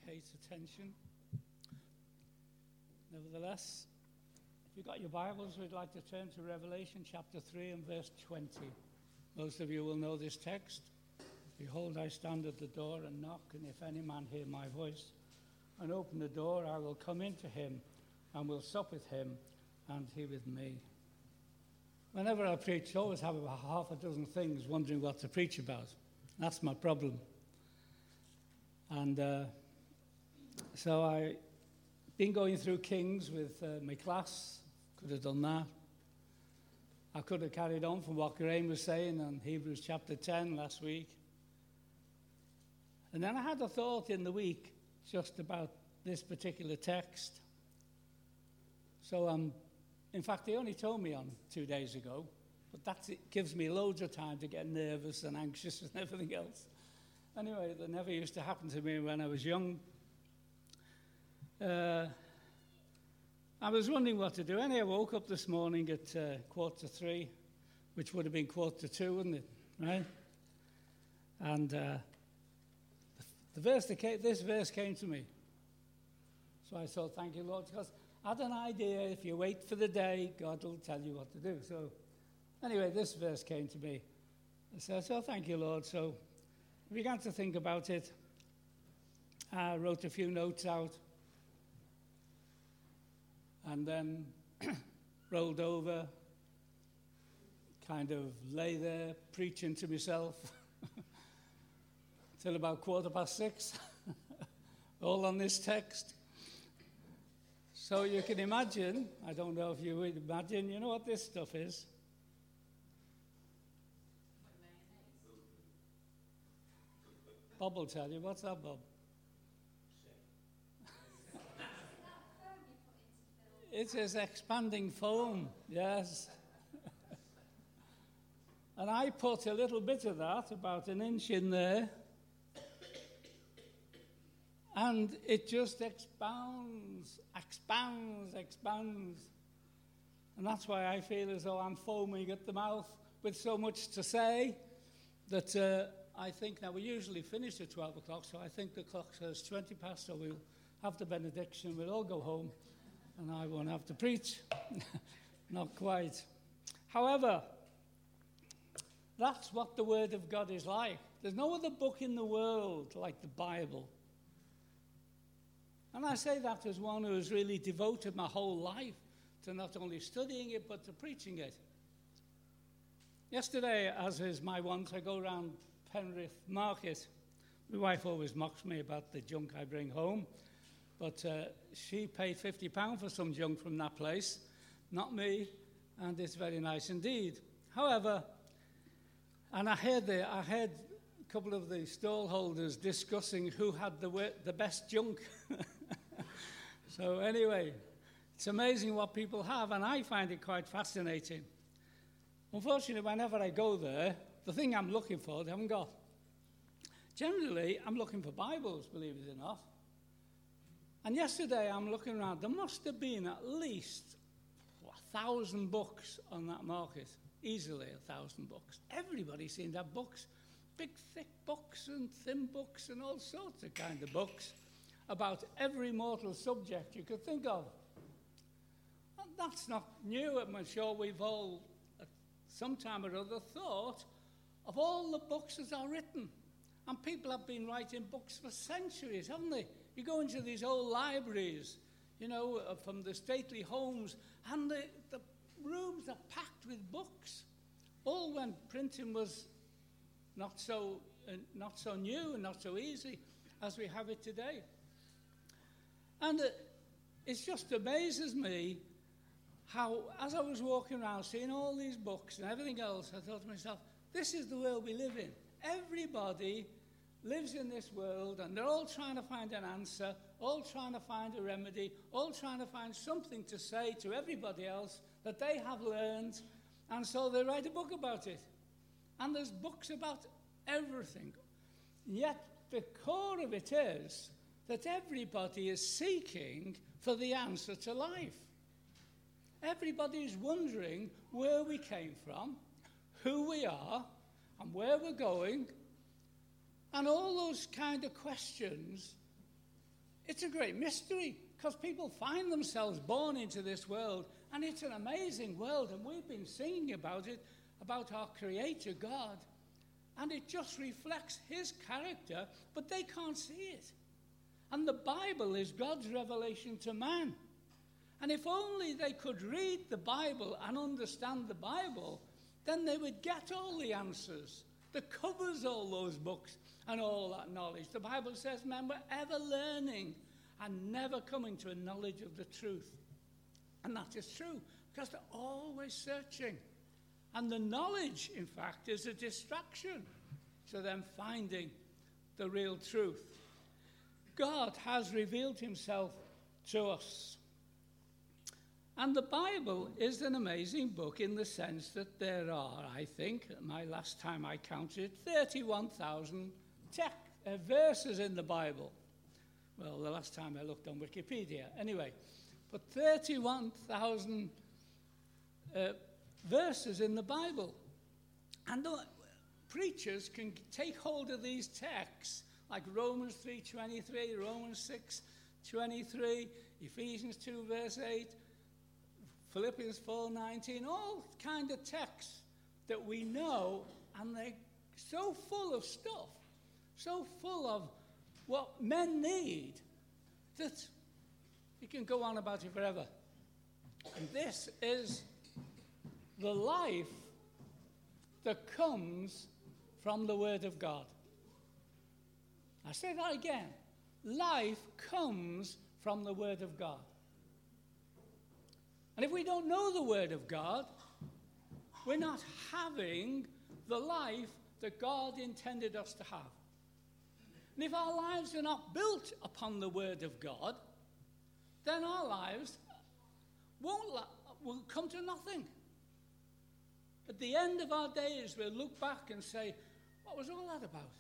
Kate's attention. Nevertheless, if you've got your Bibles, we'd like to turn to Revelation chapter 3 and verse 20. Most of you will know this text. Behold, I stand at the door and knock, and if any man hear my voice and open the door, I will come into him and will sup with him and he with me. Whenever I preach, I always have about half a dozen things wondering what to preach about. That's my problem. And so I've been going through Kings with my class. Could have done that. I could have carried on from what Graham was saying on Hebrews chapter 10 last week. And then I had a thought in the week just about this particular text. So in fact, they only told me on 2 days ago, but it gives me loads of time to get nervous and anxious and everything else. Anyway, that never used to happen to me when I was young. I was wondering what to do. Anyway, I woke up this morning at 2:45, which would have been 2:45, wouldn't it? Right? And this verse came to me. So I thought, thank you, Lord, because I had an idea, if you wait for the day, God will tell you what to do. So anyway, this verse came to me. I said, so thank you, Lord. So I began to think about it. I wrote a few notes out and then rolled over, kind of lay there preaching to myself till about 6:15, all on this text. So you can imagine, I don't know if you would imagine, you know what this stuff is? Bob will tell you. What's that, Bob? It is expanding foam, yes. And I put a little bit of that, about an inch in there, and it just expands. And that's why I feel as though I'm foaming at the mouth with so much to say that I think now we usually finish at 12 o'clock, so I think the clock says 20 past, so we'll have the benediction, we'll all go home, and I won't have to preach. Not quite. However, that's what the Word of God is like. There's no other book in the world like the Bible. And I say that as one who has really devoted my whole life to not only studying it, but to preaching it. Yesterday, as is my wont, I go around Penrith Market. My wife always mocks me about the junk I bring home, but she paid £50 for some junk from that place, not me, and it's very nice indeed. However, and I heard a couple of the stall holders discussing who had the best junk. So anyway, it's amazing what people have, and I find it quite fascinating. Unfortunately, whenever I go there, the thing I'm looking for, they haven't got. Generally, I'm looking for Bibles, believe it or not. And yesterday, I'm looking around. There must have been at least 1,000 books on that market. Easily 1,000 books. Everybody seemed to have books. Big, thick books and thin books and all sorts of kind of books about every mortal subject you could think of. And that's not new. I'm sure we've all, at some time or other, thought of all the books that are written. And people have been writing books for centuries, haven't they? You go into these old libraries, from the stately homes, and the rooms are packed with books. All when printing was not so new and not so easy as we have it today. And it just amazes me how, as I was walking around seeing all these books and everything else, I thought to myself, this is the world we live in. Everybody lives in this world, and they're all trying to find an answer, all trying to find a remedy, all trying to find something to say to everybody else that they have learned, and so they write a book about it. And there's books about everything. Yet the core of it is that everybody is seeking for the answer to life. Everybody is wondering where we came from, who we are, and where we're going, and all those kind of questions It's a great mystery because people find themselves born into this world, and it's an amazing world, and we've been singing about it, about our Creator God, and it just reflects his character, but they can't see it. And the Bible is God's revelation to man. And if only they could read the Bible and understand the Bible, then they would get all the answers that covers all those books and all that knowledge. The Bible says men were ever learning and never coming to a knowledge of the truth. And that is true, because they're always searching. And the knowledge, in fact, is a distraction to them finding the real truth. God has revealed himself to us. And the Bible is an amazing book in the sense that there are, I think, my last time I counted, 31,000 verses in the Bible. Well, the last time I looked on Wikipedia. Anyway, but 31,000 verses in the Bible. And preachers can take hold of these texts, like Romans 3:23, Romans 6:23, Ephesians 2 verse 8, Philippians 4:19, all kind of texts that we know, and they're so full of stuff, so full of what men need, that you can go on about it forever. And this is the life that comes from the Word of God. I say that again. Life comes from the Word of God. And if we don't know the Word of God, we're not having the life that God intended us to have. And if our lives are not built upon the Word of God, then our lives will come to nothing. At the end of our days, we'll look back and say, what was all that about?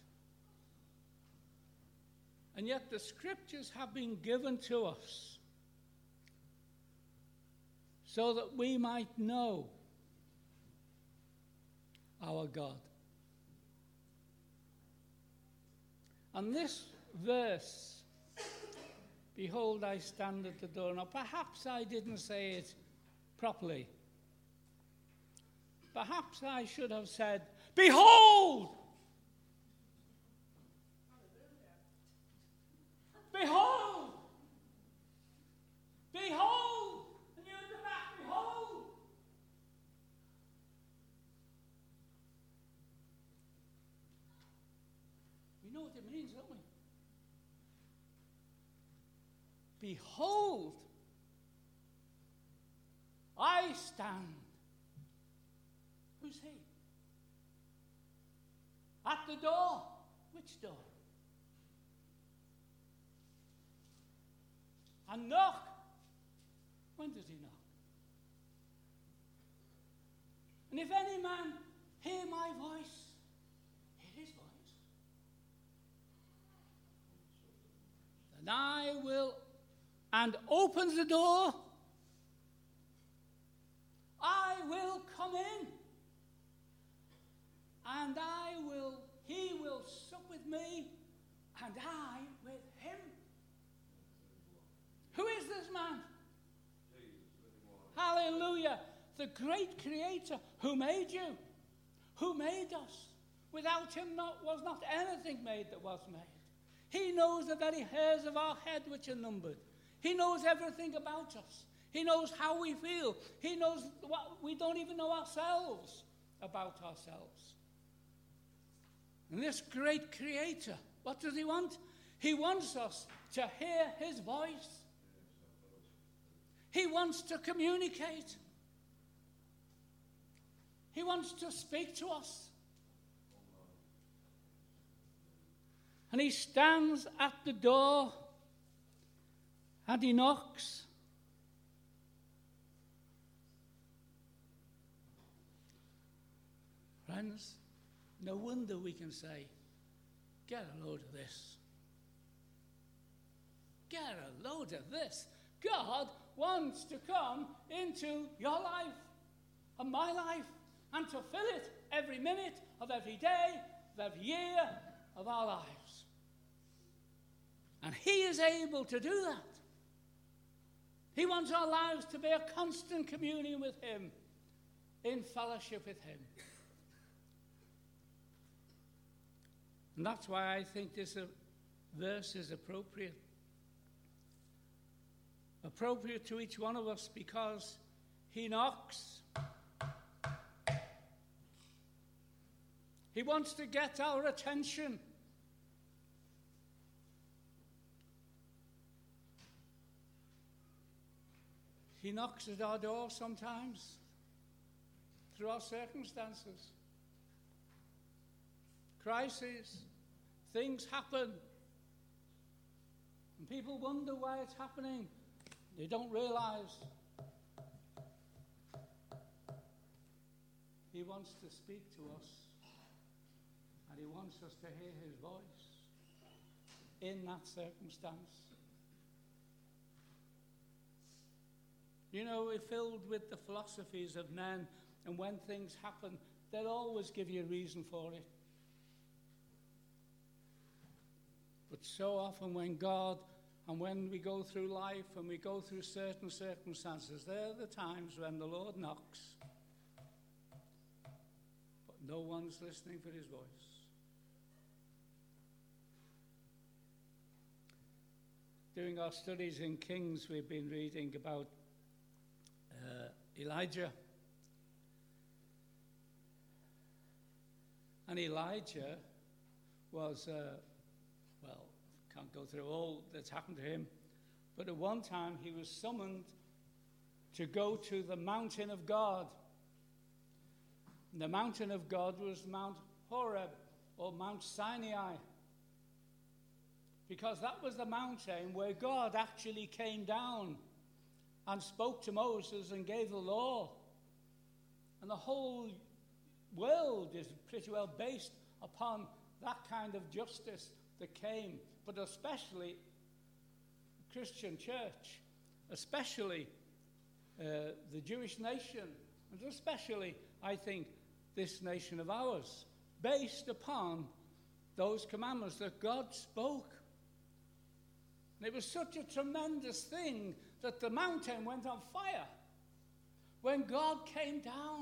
And yet the Scriptures have been given to us so that we might know our God. And this verse, behold, I stand at the door. Now, perhaps I didn't say it properly. Perhaps I should have said, behold! Behold! Behold! And you're at the back, behold! We know what it means, don't we? Behold! I stand. Who's he? At the door. Which door? And knock. When does he knock? And if any man hear my voice, hear his voice, then I will, and opens the door, I will come in, and he will sup with me, and I with him. Who is this man? Hallelujah. The great Creator who made you, who made us. Without him was not anything made that was made. He knows the very hairs of our head which are numbered. He knows everything about us. He knows how we feel. He knows what we don't even know ourselves about ourselves. And this great Creator, what does he want? He wants us to hear his voice. He wants to communicate. He wants to speak to us. And he stands at the door and he knocks. Friends, no wonder we can say, get a load of this. Get a load of this. God wants to come into your life and my life and to fill it every minute of every day, of every year of our lives. And he is able to do that. He wants our lives to be a constant communion with him, in fellowship with him. And that's why I think this verse is appropriate. Appropriate to each one of us, because he knocks. He wants to get our attention. He knocks at our door sometimes, through our circumstances. Crises, things happen, and people wonder why it's happening. They don't realize. He wants to speak to us, and he wants us to hear his voice in that circumstance. You know, we're filled with the philosophies of men, and when things happen, they'll always give you a reason for it. But so often when God, and when we go through life and we go through certain circumstances, they're the times when the Lord knocks, but no one's listening for his voice. During our studies in Kings, we've been reading about Elijah. And Elijah was, can't go through all that's happened to him, but at one time he was summoned to go to the mountain of God. And the mountain of God was Mount Horeb, or Mount Sinai, because that was the mountain where God actually came down and spoke to Moses and gave the law. And the whole world is pretty well based upon that kind of justice that came, but especially the Christian church, especially the Jewish nation, and especially, I think, this nation of ours, based upon those commandments that God spoke. And it was such a tremendous thing that the mountain went on fire when God came down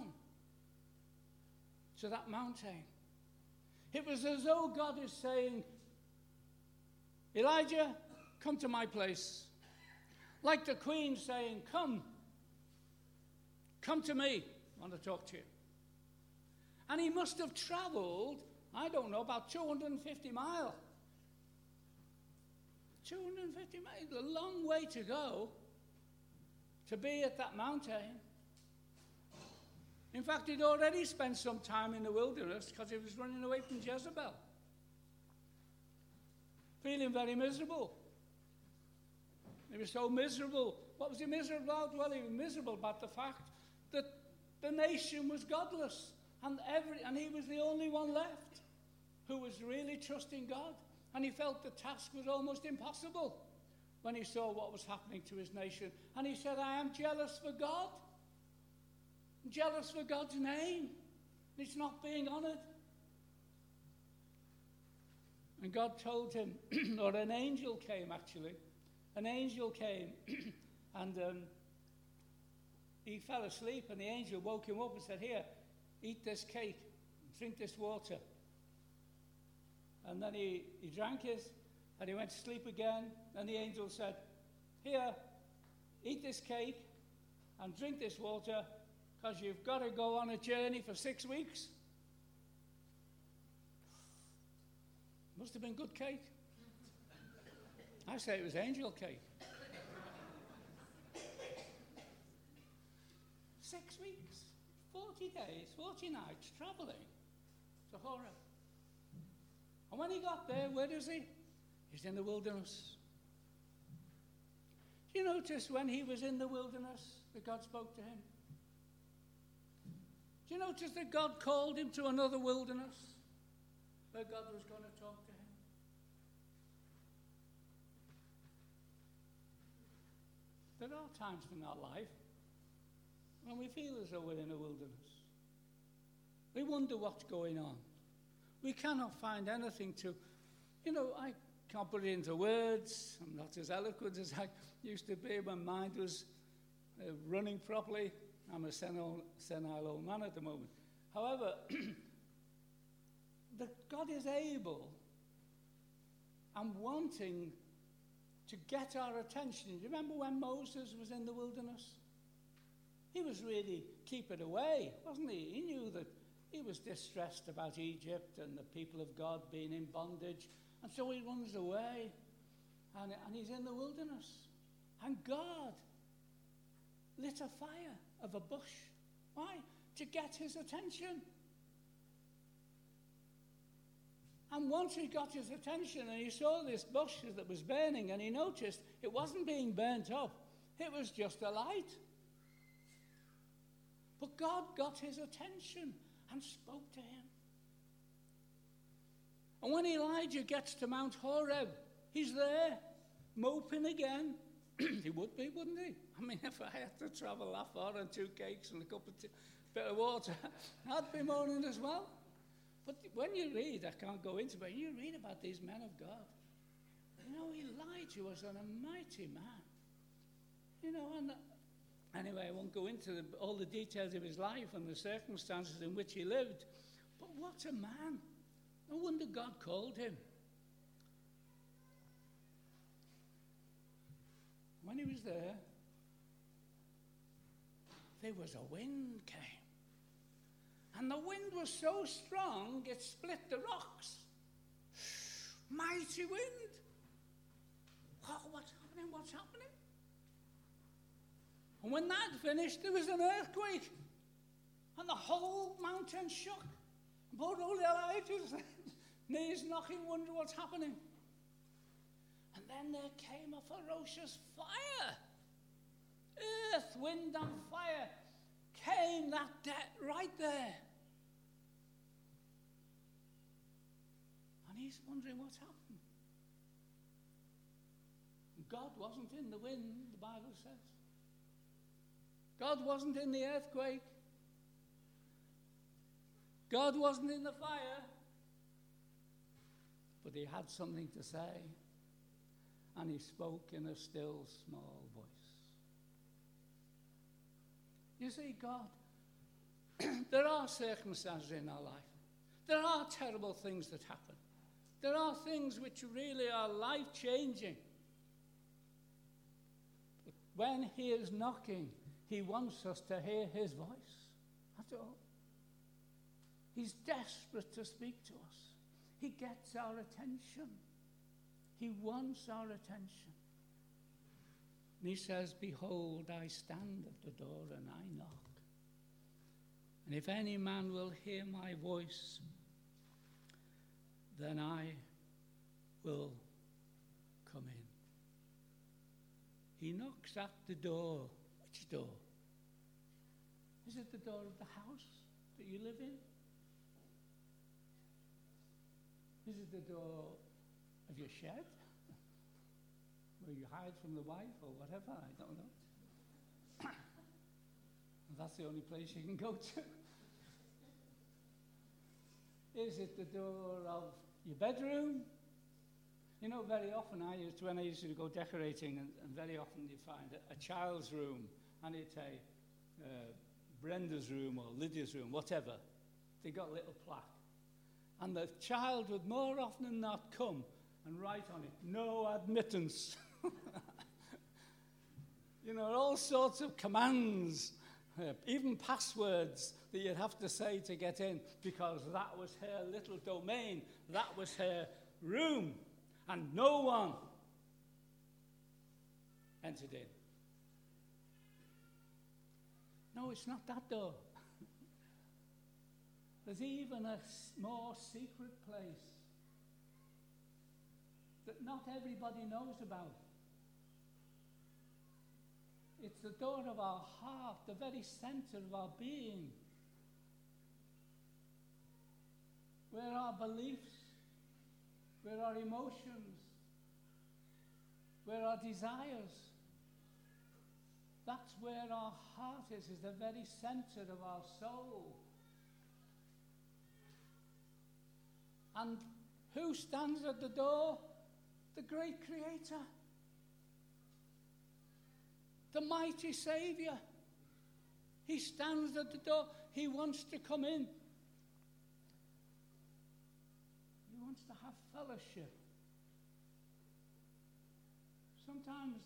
to that mountain. It was as though God is saying, Elijah, come to my place. Like the Queen saying, come to me, I want to talk to you. And he must have traveled, I don't know, about 250 miles. 250 miles, a long way to go to be at that mountain. In fact, he'd already spent some time in the wilderness because he was running away from Jezebel. Feeling very miserable. He was so miserable. What was he miserable about? Well, he was miserable about the fact that the nation was godless, and he was the only one left who was really trusting God. And he felt the task was almost impossible when he saw what was happening to his nation. And he said, I am jealous for God. I'm jealous for God's name. It's not being honored. And God told him, or an angel came actually. An angel came and he fell asleep, and the angel woke him up and said, here, eat this cake, drink this water. And then he drank it, and he went to sleep again. And the angel said, here, eat this cake and drink this water, because you've got to go on a journey for 6 weeks. Must have been good cake. I say it was angel cake. 6 weeks, 40 days, 40 nights, traveling to Horeb. And when he got there, where is he? He's in the wilderness. Do you notice when he was in the wilderness that God spoke to him? Do you notice that God called him to another wilderness where God was going to talk to him? There are times in our life when we feel as though we're in a wilderness. We wonder what's going on. We cannot find anything to, can't put it into words. I'm not as eloquent as I used to be when mind was running properly. I'm a senile old man at the moment. However, that God is able and wanting to get our attention. Do you remember when Moses was in the wilderness? He was really keeping away, wasn't he? He knew that he was distressed about Egypt and the people of God being in bondage. And so he runs away. And he's in the wilderness. And God lit a fire of a bush. Why? To get his attention. And once he got his attention and he saw this bush that was burning, and he noticed it wasn't being burnt up. It was just a light. But God got his attention and spoke to him. And when Elijah gets to Mount Horeb, he's there, moping again. He would be, wouldn't he? I mean, if I had to travel that far on 2 cakes and a cup of bit of water, I'd be moaning as well. But when you read, I can't go into it, but you read about these men of God. You know, Elijah was a mighty man. You know, and anyway, I won't go into all the details of his life and the circumstances in which he lived. But what a man. No wonder God called him. When he was there was a wind came. And the wind was so strong, it split the rocks. Mighty wind. Oh, what's happening? What's happening? And when that finished, there was an earthquake. And the whole mountain shook. Poor old Elijah's knees knocking, wonder what's happening. And then there came a ferocious fire. Earth, wind, and fire came right there. And he's wondering what's happened. God wasn't in the wind, the Bible says. God wasn't in the earthquake. God wasn't in the fire. But he had something to say. And he spoke in a still, small voice. You see, God, there are circumstances in our life. There are terrible things that happen. There are things which really are life-changing. But when he is knocking, he wants us to hear his voice. That's all. He's desperate to speak to us. He gets our attention. He wants our attention. And he says, behold, I stand at the door and I knock. And if any man will hear my voice, then I will come in. He knocks at the door. Which door? Is it the door of the house that you live in? Is it the door of your shed? Where you hide from the wife or whatever? I don't know. That's the only place you can go to. Is it the door of your bedroom? You know, very often when I used to go decorating, and very often you find a child's room, and it's Brenda's room or Lydia's room, whatever. They got a little plaque. And the child would more often than not come and write on it, no admittance. You know, all sorts of commands, even passwords that you'd have to say to get in, because that was her little domain, that was her room, and no one entered in. No, it's not that door. There's even a more secret place that not everybody knows about. It's the door of our heart, the very center of our being, where our beliefs, where our emotions, where our desires, that's where our heart is the very center of our soul. And who stands at the door? the great Creator, the mighty Saviour. He stands at the door. He wants to come in. He wants to have fellowship. Sometimes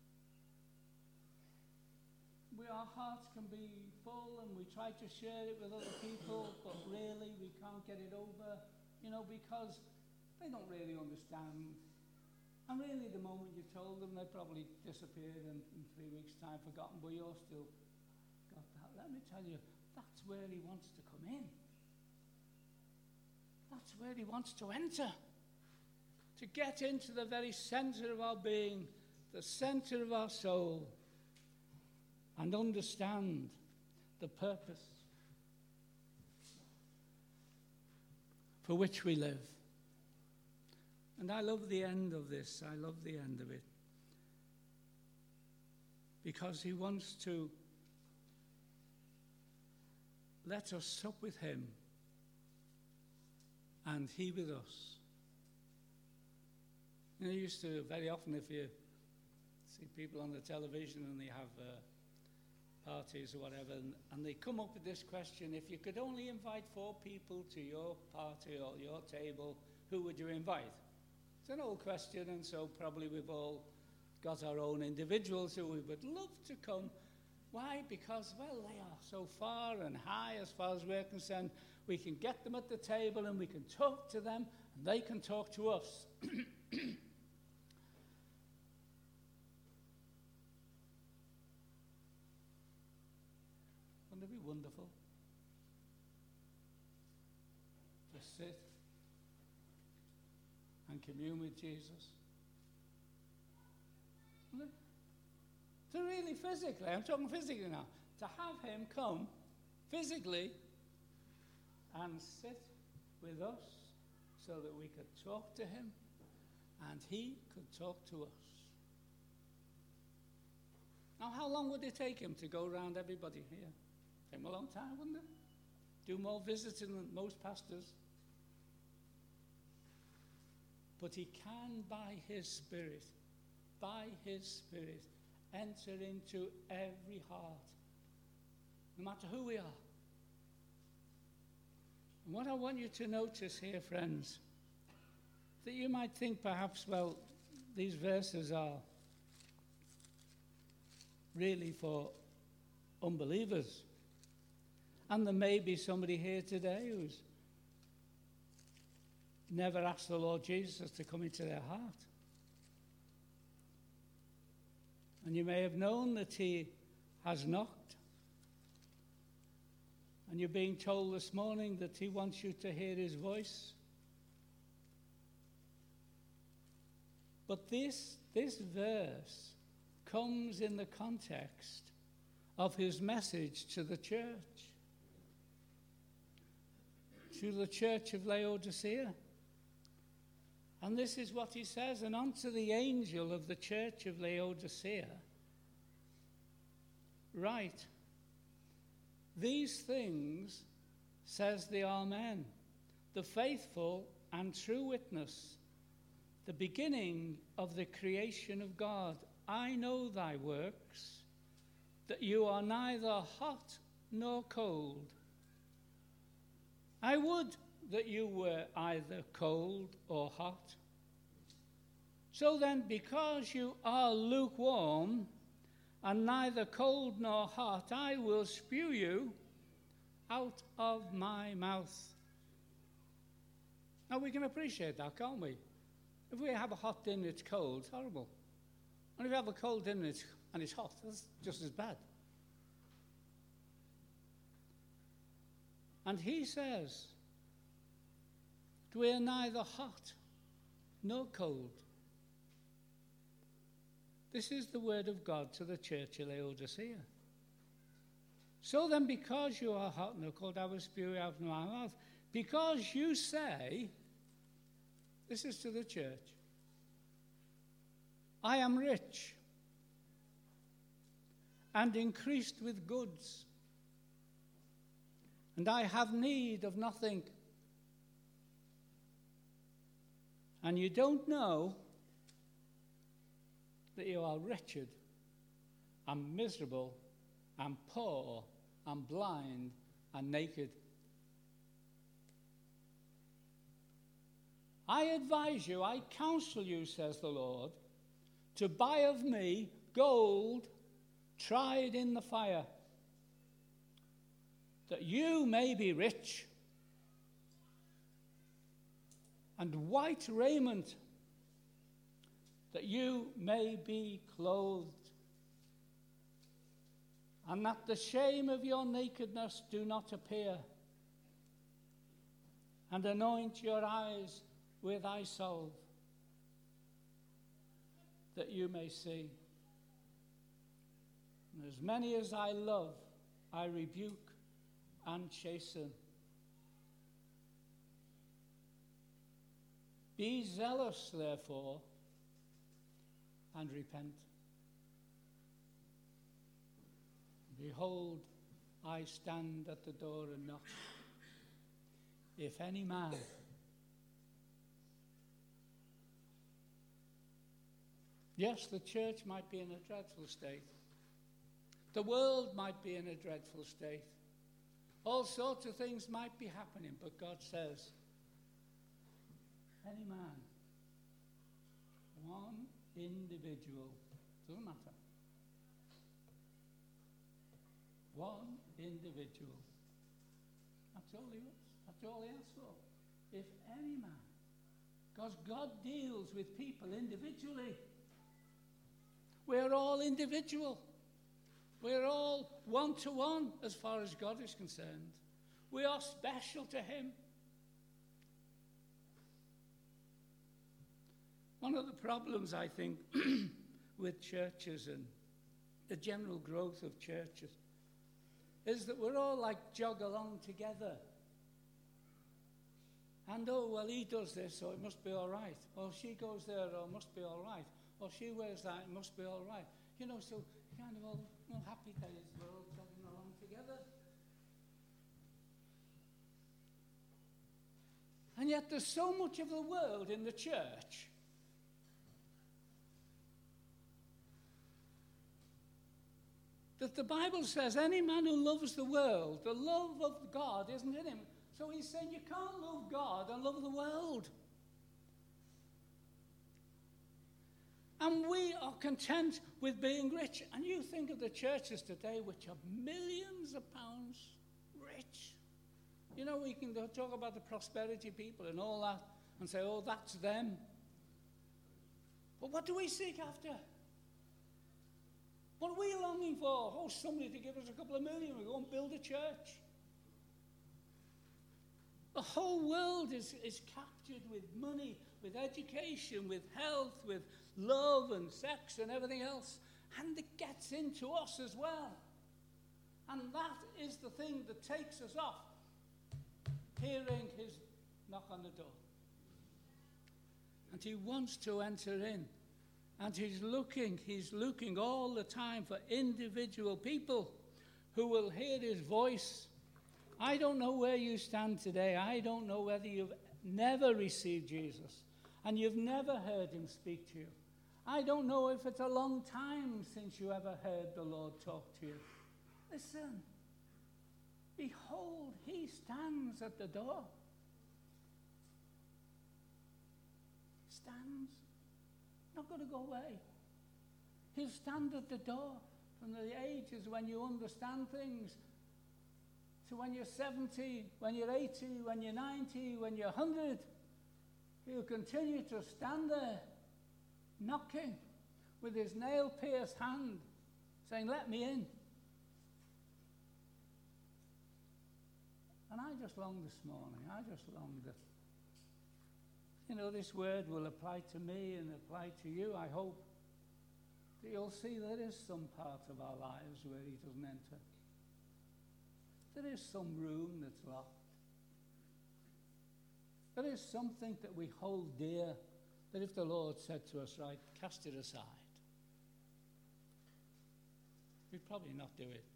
our hearts can be full and we try to share it with other people, but really we can't get it over, because they don't really understand. And really the moment you told them, they probably disappeared and in 3 weeks' time forgotten, but you're still got that. Let me tell you, that's where he wants to come in. That's where he wants to enter. To get into the very center of our being, the center of our soul, and understand the purpose for which we live. And I love the end of this. I love the end of it. Because he wants to let us sup with him and he with us. You used to, very often if you see people on the television and they have parties or whatever, and they come up with this question: if you could only invite 4 people to your party or your table, who would you invite? It's an old question, and so probably we've all got our own individuals who we would love to come. Why? Because, well, they are so far and high as far as we're concerned. We can get them at the table and we can talk to them and they can talk to us. Wouldn't it be wonderful to sit and commune with Jesus? To really physically, I'm talking physically now, to have him come physically and sit with us so that we could talk to him and he could talk to us. Now, how long would it take him to go around everybody here? Take him a long time, wouldn't it? Do more visiting than most pastors. But he can, by his Spirit, enter into every heart, no matter who we are. And what I want you to notice here, friends, that you might think perhaps, well, these verses are really for unbelievers. And there may be somebody here today who's never asked the Lord Jesus to come into their heart. And you may have known that he has knocked. And you're being told this morning that he wants you to hear his voice. But this verse comes in the context of his message to the church of Laodicea. And this is what he says: and unto the angel of the church of Laodicea write, these things says the Amen, the faithful and true witness, the beginning of the creation of God. I know thy works, that you are neither hot nor cold. I would that you were either cold or hot. So then, because you are lukewarm and neither cold nor hot, I will spew you out of my mouth. Now, we can appreciate that, can't we? If we have a hot dinner, it's cold, it's horrible. And if we have a cold dinner and it's hot, that's just as bad. And he says, we are neither hot nor cold. This is the word of God to the church of Laodicea. So then, because you are hot nor cold, I will spew you out of my mouth. Because you say, this is to the church, I am rich and increased with goods, and I have need of nothing. And you don't know that you are wretched and miserable and poor and blind and naked. I advise you, I counsel you, says the Lord, to buy of me gold tried in the fire, that you may be rich, and white raiment, that you may be clothed, and that the shame of your nakedness do not appear, and anoint your eyes with eye salve, that you may see. And as many as I love, I rebuke and chasten. Be zealous, therefore, and repent. Behold, I stand at the door and knock. If any man Yes, the church might be in a dreadful state. The world might be in a dreadful state. All sorts of things might be happening, but God says, any man, one individual, doesn't matter. One individual. That's all he wants. That's all he asks for. If any man. Because God deals with people individually. We're all individual. We're all one-to-one as far as God is concerned. We are special to him. One of the problems, I think, with churches and the general growth of churches is that we're all like jog along together. And, oh, well, he does this, so it must be all right. Or she goes there, or it must be all right. Or she wears that, it must be all right. You know, so kind of all happy days, we're all jogging along together. And yet there's so much of the world in the church. That the Bible says any man who loves the world, the love of God isn't in him. So he's saying you can't love God and love the world. And we are content with being rich. And you think of the churches today which are millions of pounds rich. You know, we can talk about the prosperity people and all that and say, oh, that's them. But what do we seek after? What are we longing for? Oh, somebody to give us a couple of million. We go and build a church. The whole world is captured with money, with education, with health, with love and sex and everything else. And it gets into us as well. And that is the thing that takes us off hearing his knock on the door. And he wants to enter in. And he's looking all the time for individual people who will hear his voice. I don't know where you stand today. I don't know whether you've never received Jesus and you've never heard him speak to you. I don't know if it's a long time since you ever heard the Lord talk to you. Listen, behold, he stands at the door. Stands. Not going to go away. He'll stand at the door from the ages when you understand things to when you're 70, when you're 80, when you're 90, when you're 100. He'll continue to stand there knocking with his nail-pierced hand saying, let me in. And I just long this morning, that this word will apply to me and apply to you, I hope, that you'll see there is some part of our lives where he doesn't enter. There is some room that's locked. There is something that we hold dear, that if the Lord said to us, right, cast it aside, we'd probably not do it.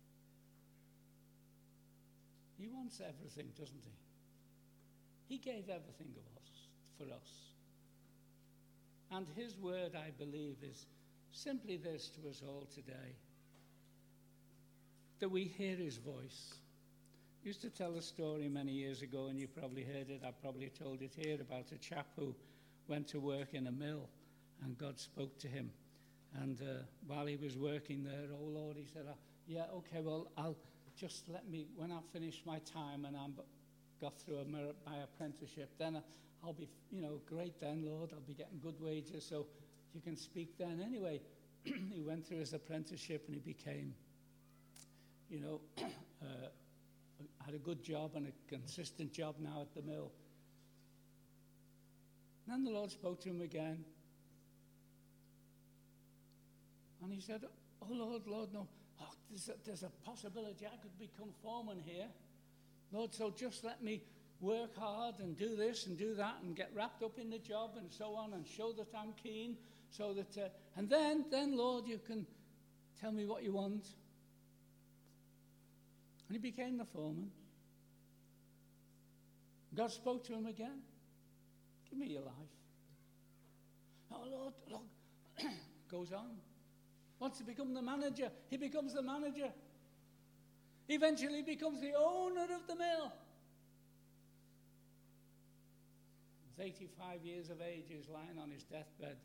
He wants everything, doesn't he? He gave everything of us for us. And his word, I believe, is simply this to us all today, that we hear his voice. I used to tell a story many years ago, and you probably heard it, I probably told it here, about a chap who went to work in a mill, and God spoke to him. And while he was working there, oh Lord, he said, yeah, okay, well, I'll just when I finish my time and I'm got through my apprenticeship, then I'll be, great then, Lord, I'll be getting good wages, so you can speak then. Anyway, he went through his apprenticeship and he became, had a good job and a consistent job now at the mill. And then the Lord spoke to him again. And he said, oh, Lord, no. Oh, there's a possibility I could become foreman here. Lord, so just let me work hard and do this and do that and get wrapped up in the job and so on and show that I'm keen so that, and then, Lord, you can tell me what you want. And he became the foreman. God spoke to him again. Give me your life. Oh, Lord, look, goes on. Wants to become the manager. He becomes the manager. Eventually becomes the owner of the mill. He's 85 years of age. He's lying on his deathbed.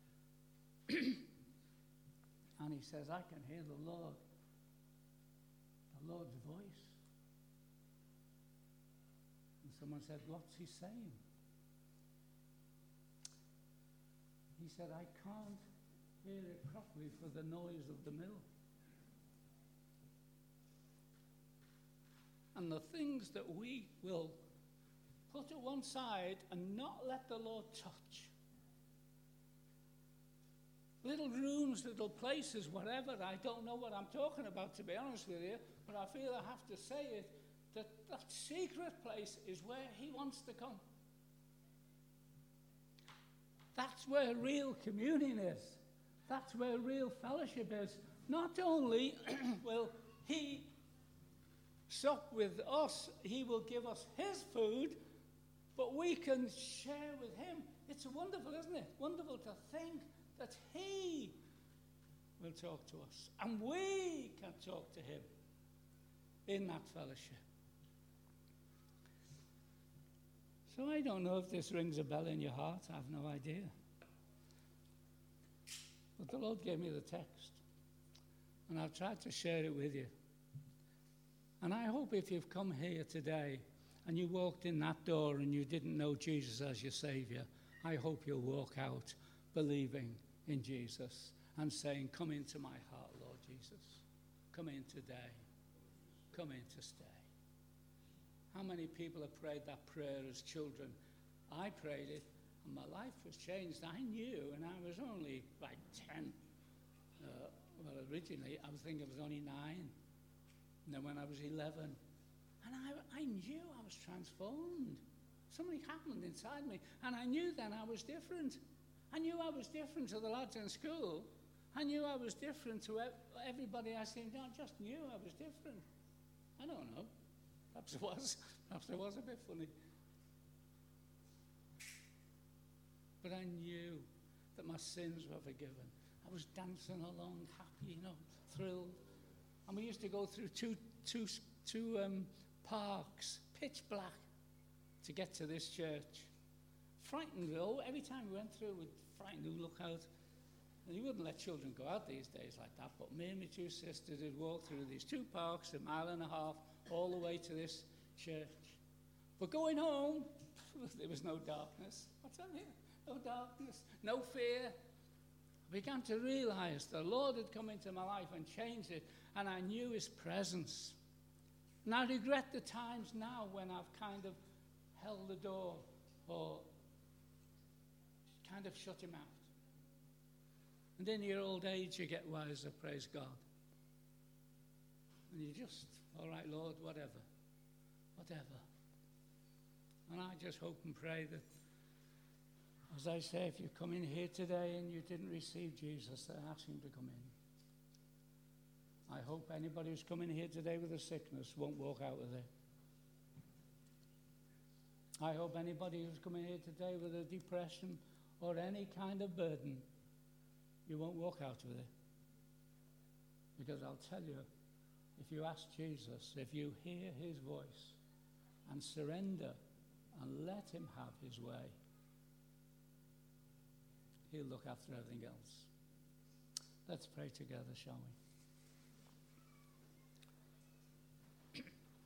And he says, I can hear the Lord's voice. And someone said, what's he saying? He said, I can't hear it properly for the noise of the mill. And the things that we will put to one side and not let the Lord touch. Little rooms, little places, whatever. I don't know what I'm talking about, to be honest with you, but I feel I have to say it, that secret place is where he wants to come. That's where real communion is. That's where real fellowship is. Not only will he sup with us, he will give us his food, but we can share with him. It's wonderful, isn't it? Wonderful to think that he will talk to us, and we can talk to him in that fellowship. So I don't know if this rings a bell in your heart. I have no idea. But the Lord gave me the text, and I've tried to share it with you. And I hope if you've come here today and you walked in that door and you didn't know Jesus as your Saviour, I hope you'll walk out believing in Jesus and saying, come into my heart, Lord Jesus. Come in today. Come in to stay. How many people have prayed that prayer as children? I prayed it, and my life was changed. I knew, and I was only like 10. Originally, I was thinking I was only 9. And then when I was 11, and I knew I was transformed. Something happened inside me, and I knew then I was different. I knew I was different to the lads in school. I knew I was different to everybody I seen. I just knew I was different. I don't know. Perhaps I was a bit funny. But I knew that my sins were forgiven. I was dancing along, happy, thrilled. And we used to go through two parks, pitch black, to get to this church. Frightened though, every time we went through, we'd frightened, we'd look out. And you wouldn't let children go out these days like that, but me and my two sisters would walk through these 2 parks, 1.5 miles, all the way to this church. But going home, there was no darkness. I tell you, no darkness, no fear. I began to realize the Lord had come into my life and changed it, and I knew his presence. And I regret the times now when I've kind of held the door or kind of shut him out. And in your old age, you get wiser, praise God. And you just, all right, Lord, whatever. And I just hope and pray that, as I say, if you come in here today and you didn't receive Jesus, then ask him to come in. I hope anybody who's coming here today with a sickness won't walk out of there. I hope anybody who's coming here today with a depression or any kind of burden you won't walk out with it. Because I'll tell you, if you ask Jesus, if you hear his voice and surrender and let him have his way, he'll look after everything else. Let's pray together, shall we?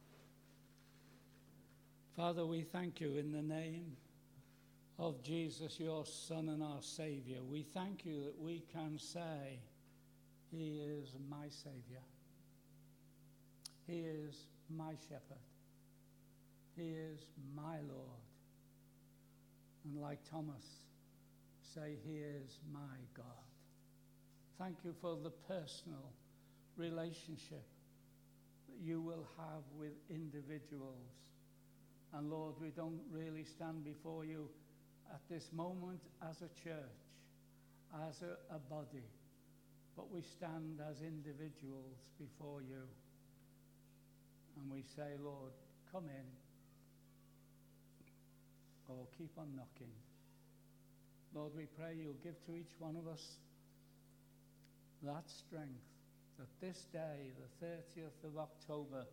Father, we thank you in the name of Jesus, your Son and our Saviour. We thank you that we can say, he is my Saviour. He is my shepherd. He is my Lord. And like Thomas, say, he is my God. Thank you for the personal relationship that you will have with individuals. And Lord, we don't really stand before you at this moment as a church, as a body, but we stand as individuals before you. And we say, Lord, come in, or keep on knocking. Lord, we pray you'll give to each one of us that strength, that this day, the 30th of October,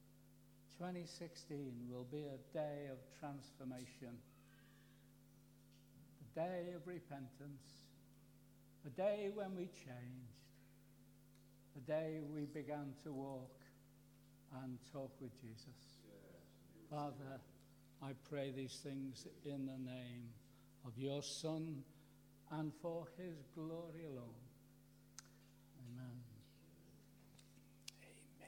2016, will be a day of transformation, a day of repentance, a day when we changed, a day we began to walk and talk with Jesus. Father, I pray these things in the name of your Son and for his glory alone. Amen.